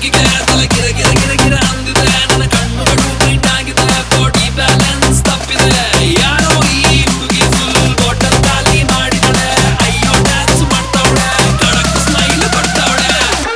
ಬೆಕ್ಕಿಗೆ ತಲೆ ಗಿರ ಗಿರ ಗಿರ ಗಿರ ಅಂದಿದೆ ನನ್ನ ಕಣ್ಣುಗಳು ಬ್ಲೈಂಡ್ ಆಗಿದೆ ಬಾಡಿ ಬ್ಯಾಲೆನ್ಸ್ ತಪ್ಪಿದೆ ಯಾರೋ ಈ ಹುಡುಗಿ ಫುಲ್ ಬಾಟಲ್ ಖಾಲಿ ಮಾಡಿದಳೆ ಅಯ್ಯೋ ಡ್ಯಾನ್ಸ್ ಮಾಡ್ತಾವಳೆ ಕಡಕ್ ಸ್ಮೈಲ್ ಕೊಡ್ತಾವಳೆ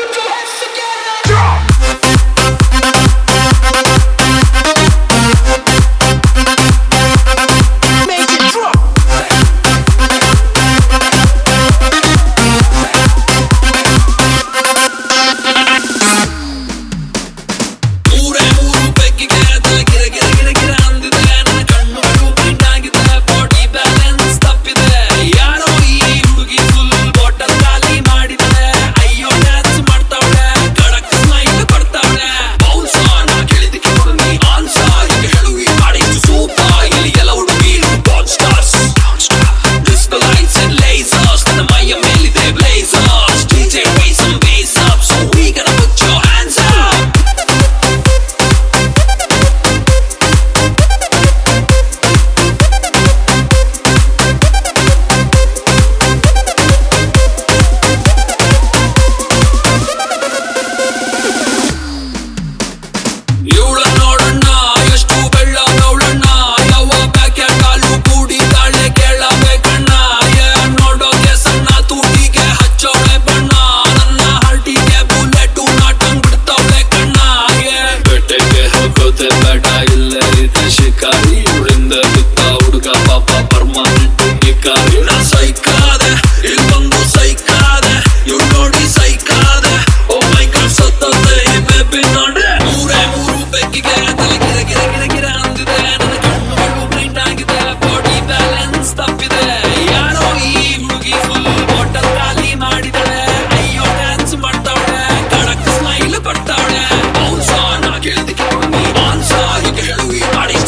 ಶಿಕಾರಿ ಉಳಿಂದ ಬಿತ್ತ ಹುಡುಗ ಪಾಪ ಪರ್ಮಾನೆಂಟ್ ಶಿಕಾರಿ ನಾ ಸೈಕಾದೆ ಇಲ್ಲೊಂದು ಸೈಕಾದೆ ಇವ್ ನೋಡಿ ಸೈಕಾದೆ ಓ ಮೈ ಗಾಡ್ ಸತ್ತದೆ ಈ ಬೇಬಿ ನೋಡ್ರೆ ಮೂರು ಬೆಕ್ಕಿಗೆ ತಲೆ ಗಿರ ಗಿರ ಗಿರ ಗಿರ ಅಂದಿದೆ ನನ್ನ ಕಣ್ಣುಗಳು ಬ್ಲೈಂಡ್ ಆಗಿದೆ ಬಾಡಿ ಬ್ಯಾಲೆನ್ಸ್ ತಪ್ಪಿದೆ ಯಾರೋ ಈ ಹುಡುಗಿ ಫುಲ್ ಬಾಟಲ್ ಖಾಲಿ ಮಾಡಿದಳೆ ಅಯ್ಯೋ ಡ್ಯಾನ್ಸ್ ಮಾಡ್ತಾವಳೆ ಕಡಕ್ ಸ್ಮೈಲ್ ಕೊಡ್ತಾವಳೆ ಬೌನ್ಸ ನಾ ಕೇಳಿದಕ್ಕೆ ಬಾನ್ಸ ಈಗ ಹೇಳುವಿ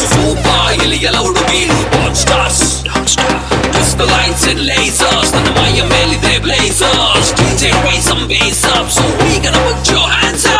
ಎಲ್ಲ ಹುಡುಗೀರು ಬಾನ್ stars Disco lights and lasers ನನ್ನ ಮೈಯ ಮೇಲಿದೆ blazers DJ raise some bass up so we gonna put your hands up